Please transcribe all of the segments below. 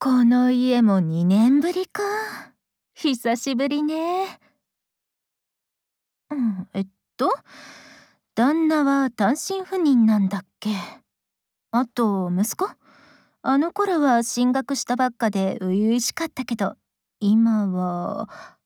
この家も2年ぶりか。久しぶりね。うん、旦那は単身赴任なんだっけ。あと息子、あの頃は進学したばっかで初々しかったけど、今は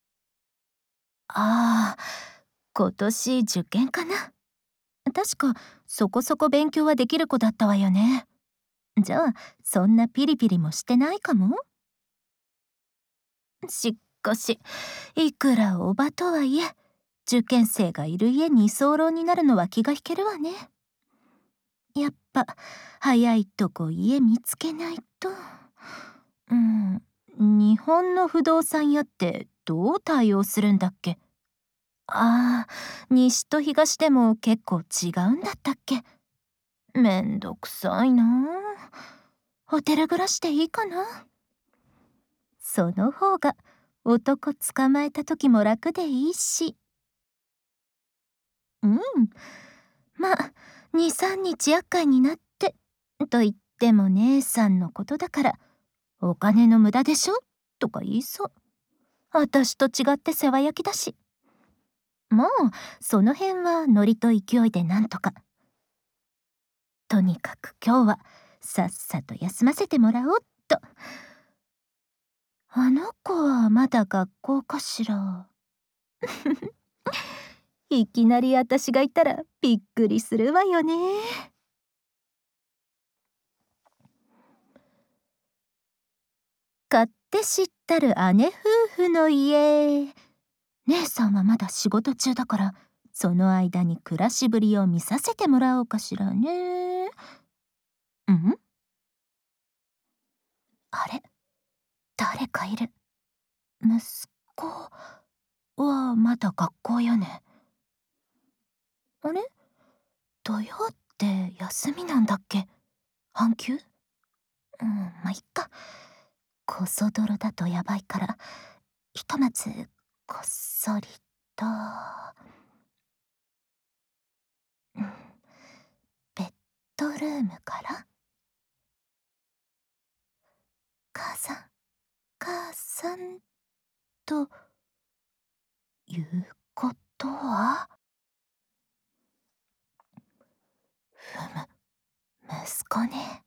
ああ、今年受験かな。確かそこそこ勉強はできる子だったわよね。じゃあそんなピリピリもしてないかも。しかし、いくらおばとはいえ、受験生がいる家に居候になるのは気が引けるわね。やっぱ早いとこ家見つけないと。日本の不動産屋ってどう対応するんだっけ。西と東でも結構違うんだったっけ。めんどくさいなあ。ホテル暮らしでいいかな。その方が男捕まえた時も楽でいいし。まあ23日厄介になってと言っても姉さんのことだからお金の無駄でしょとか言いそう。私と違って世話焼きだし。もうその辺はノリと勢いでなんとか。とにかく今日はさっさと休ませてもらおうっと。あの子はまだ学校かしら。いきなり私がいたらびっくりするわよね。勝手知ったる姉夫婦の家。姉さんはまだ仕事中だからその間に暮らしぶりを見させてもらおうかしらね。あれ、誰かいる。息子はまだ学校よね。あれ、土曜って休みなんだっけ。半休。まあいっか。こそ泥だとやばいからひとまずこっそりと。ベッドルームから母さんということは。息子ね。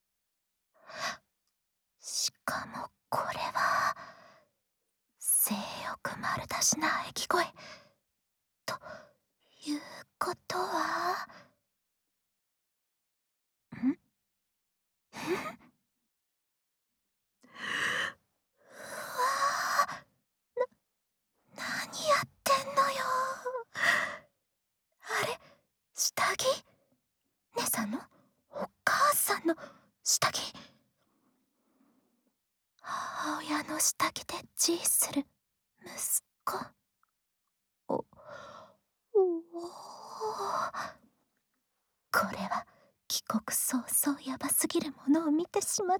しかもこれは性欲丸出しな駅声ということは。うわ何やってんのよ。あれ、下着。姉さんのお母さんの下着。母親の下着で自慰する息子。おこれは帰国早々ヤバすぎるものを見てしまった。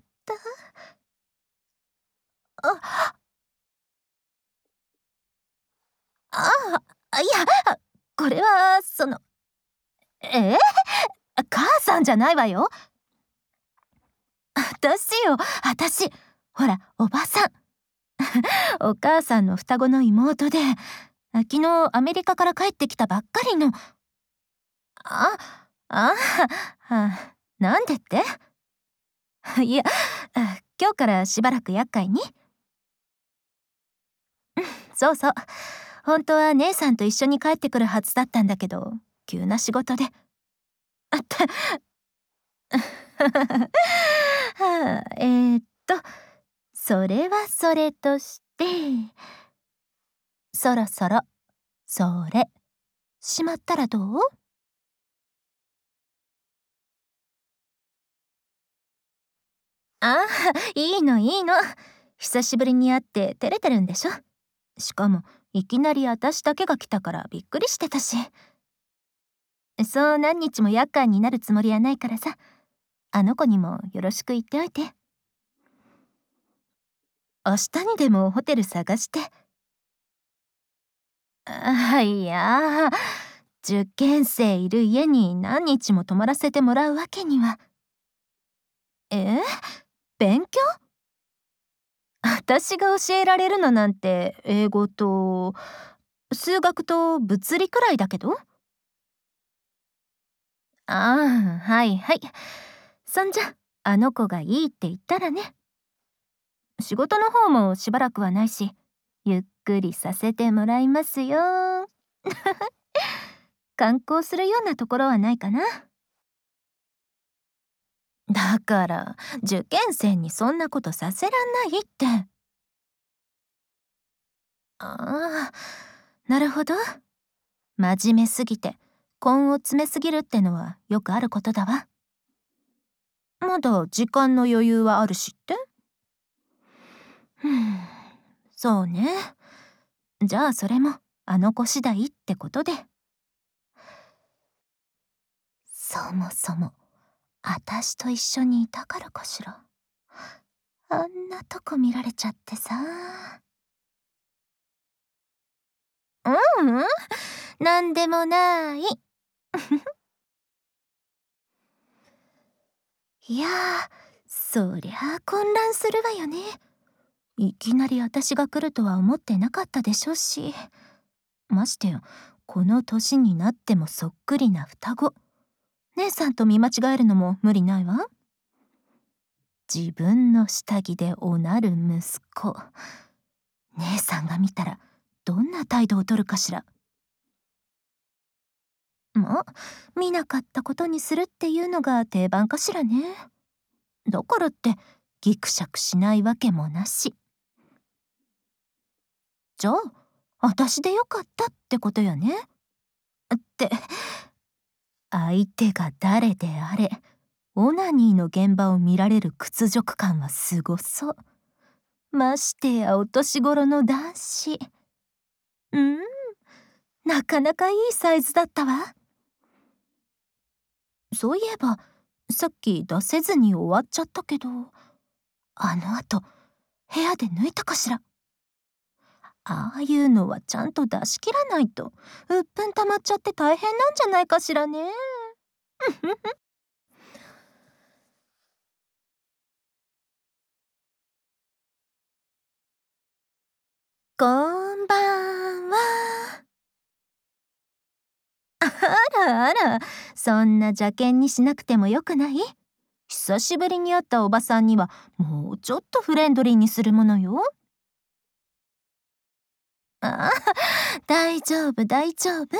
いや、これは母さんじゃないわよ。私ほらおばさん。お母さんの双子の妹で昨日アメリカから帰ってきたばっかりの。なんでっていや、今日からしばらく厄介に。そうそう、本当は姉さんと一緒に帰ってくるはずだったんだけど急な仕事で。それはそれとしてそろそろそれしまったらどう。いいのいいの。久しぶりに会って照れてるんでしょ。しかもいきなり私だけが来たからびっくりしてたし。そう何日も厄介になるつもりはないからさ、あの子にもよろしく言っておいて。明日にでもホテル探して。いや、受験生いる家に何日も泊まらせてもらうわけには。勉強？ 私が教えられるのなんて英語と数学と物理くらいだけど。ああ、はいはい。そんじゃ、あの子がいいって言ったらね。仕事の方もしばらくはないし、ゆっくりさせてもらいますよ。観光するようなところはないかな。だから、受験生にそんなことさせらんないって。ああ、なるほど。真面目すぎて、根を詰めすぎるってのはよくあることだわ。まだ時間の余裕はあるしって。ふん、そうね。じゃあそれもあの子次第ってことで。そもそも、あたしと一緒にいたからかしら。あんなとこ見られちゃってさ。うんうん、なんでもない。いやー、そりゃあ混乱するわよね。いきなり私が来るとは思ってなかったでしょうし。ましてや、この年になってもそっくりな双子。姉さんと見間違えるのも無理ないわ。自分の下着でおなる息子。姉さんが見たらどんな態度を取るかしら。まあ、見なかったことにするっていうのが定番かしらね。だからってギクシャクしないわけもなし。じゃあ、私でよかったってことよね。って、相手が誰であれ、オナニーの現場を見られる屈辱感はすごそう。ましてやお年頃の男子。うん、なかなかいいサイズだったわ。そういえば、さっき出せずに終わっちゃったけど、あの後、部屋で抜いたかしら。ああいうのはちゃんと出し切らないと、うっぷん溜まっちゃって大変なんじゃないかしらね。こんばんは。あらあら、そんな邪険にしなくてもよくない？久しぶりに会ったおばさんにはもうちょっとフレンドリーにするものよ。ああ、大丈夫大丈夫。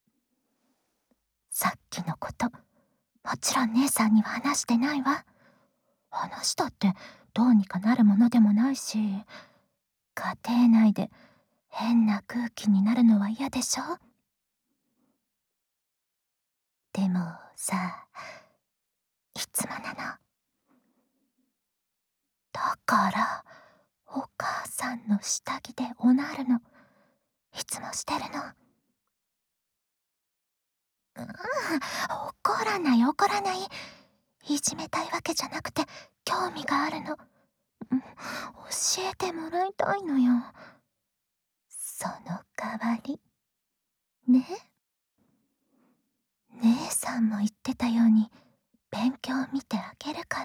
さっきのこと、もちろん姉さんには話してないわ。話したってどうにかなるものでもないし、家庭内で変な空気になるのは嫌でしょ。でもさ、いつもなの。だからお母さんの下着でおなるのいつもしてるの。うん、怒らない怒らない。いじめたいわけじゃなくて興味があるの。うん、教えてもらいたいのよ。その代わりね。姉さんも言ってたように勉強見てあげるから。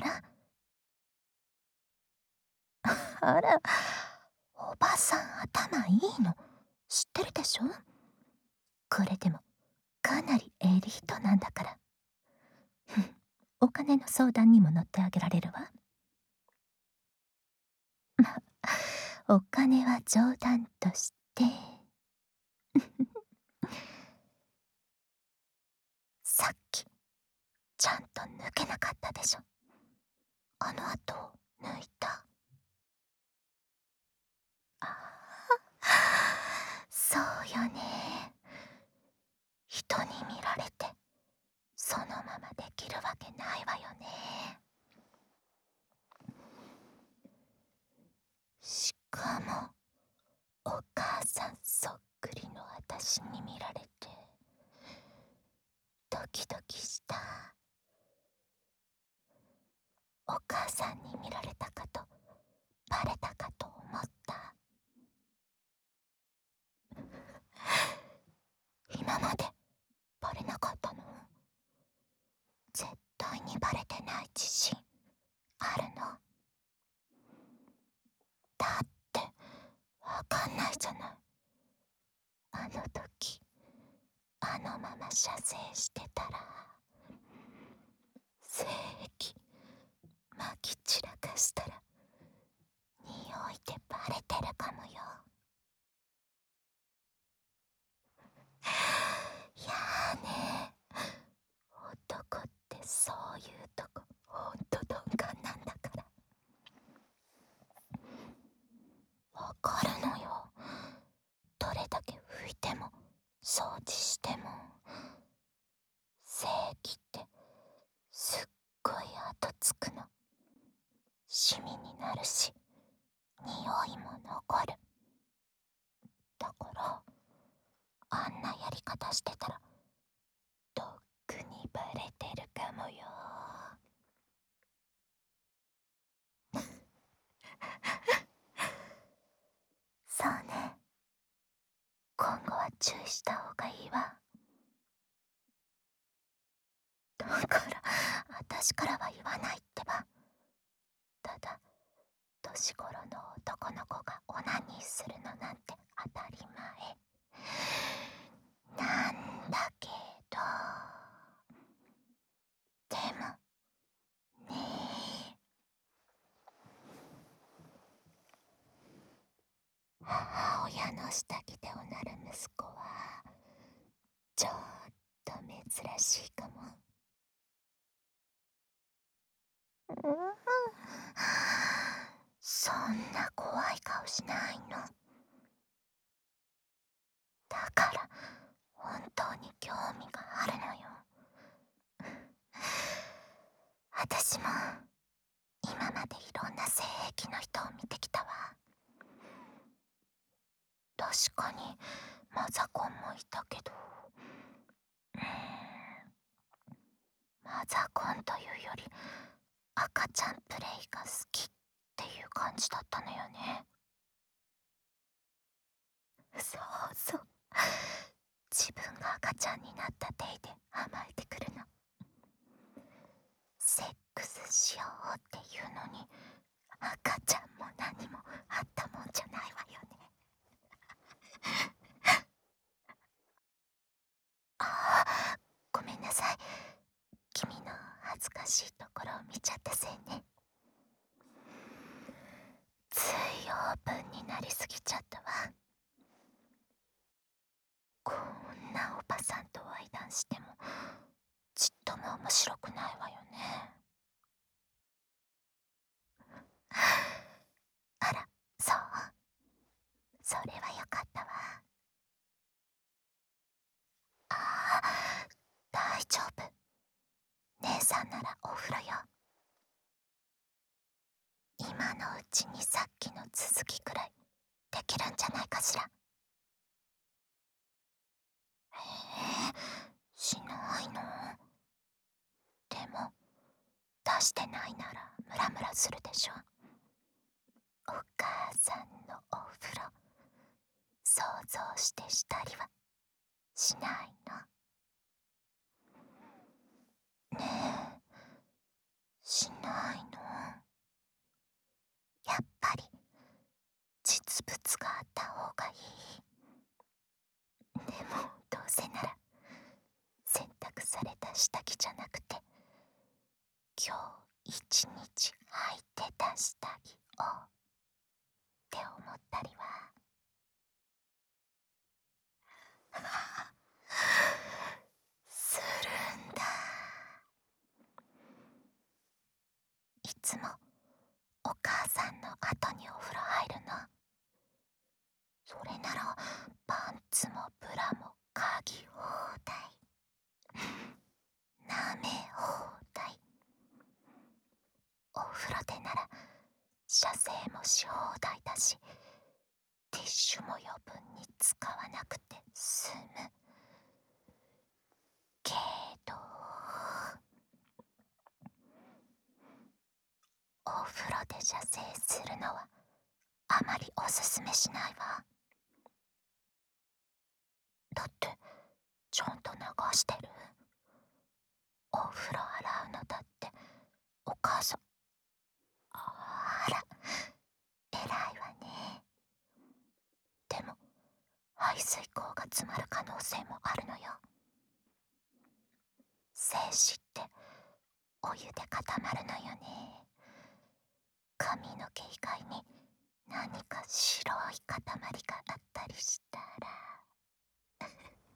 あら、おばさん頭いいの知ってるでしょ。これでもかなりエリートなんだから。お金の相談にも乗ってあげられるわ。ま、お金は冗談としてさっきちゃんと抜けなかったでしょ。あの後抜いた。ああ、そうよね。人に見られてそのままできるわけないわよね。しかもお母さんそっくりの私に見られてドキドキした。お母さんに見られたかま射精してたら精液まき散らかしたら匂いでバレてるかもよ。いやーね、男ってそういうとこほんと鈍感なんだから。わかるのよ。どれだけ拭いても掃除しても精液ってすっごい後つくの。シミになるし匂いも残る。だからあんなやり方してたらとっくにバレてるかもよ。そうね、今後は注意した方がいいわ。だから私からは言わないってば。ただ年頃の男の子がオナニーするのなんて当たり前なんだけど、でもね、母親の下着でおなる息子はちょっと珍しいかも。そんな怖い顔しないの。だから本当に興味があるのよ。私も今までいろんな性癖の人を見てきたわ。確かにマザコンもいたけど、マザコンというより赤ちゃんプレイが好きっていう感じだったのよね。そうそう、自分が赤ちゃんになった体で甘えてくるの。セックスしようっていうのに赤ちゃんも何もあったもんじゃないわよね。ああ、ごめんなさい。君の恥ずかしいところを見ちゃったせいね。ついオープンになりすぎちゃったわ。こんなおばさんと相談してもちっとも面白くないわよね。あら、そう、それはよかったわ。ああ、大丈夫。姉さんならお風呂よ。今のうちにさっきの続きくらいできるんじゃないかしら。しないの？でも出してないならムラムラするでしょ。お母さんのお風呂想像してしたりはしないの？ねえ、しないの？やっぱり実物があった方がいい。でもどうせなら洗濯された下着じゃなくて今日一日履いてた下着をって思ったりは。するんだ。いつもお母さんの後にお風呂入るの？それならパンツもブラも嗅ぎ放題、舐め放題。お風呂でなら射精もし放題だしティッシュも余分に使わなくて済むけど、お風呂で射精するのはあまりおすすめしないわ。だってちゃんと流してる。お風呂洗うのだってお母さん。あら、偉いわね。でも排水口が詰まる可能性もあるのよ。 精子ってお湯で固まるのよね。髪の毛以外に何か白い塊があったりしたら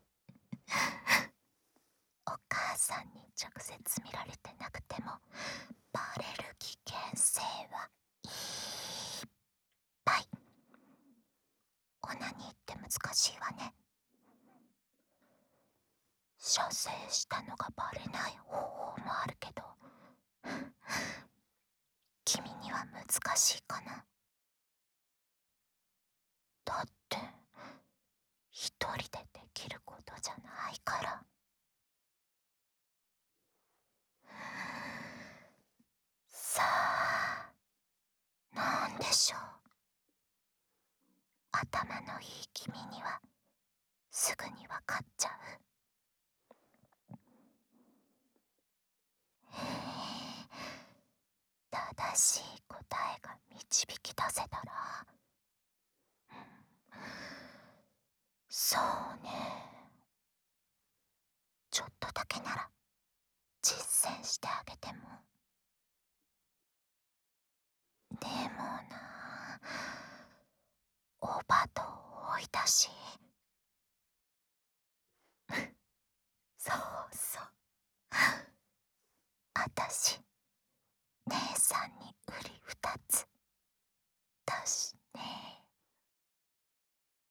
お母さんに直接見られてなくてもバレる危険性はいっぱい。オナニーって難しいわね。射精したのがバレない方法もあるけど君には難しいかな。だって一人でできることじゃないから。さあ、なんでしょう。頭のいい君にはすぐにわかっちゃう。正しい答えが導き出せたら、そうね、ちょっとだけなら実践してあげても。でもな、おばと追い出しそうそう、あたし姉さんにうり二つだし。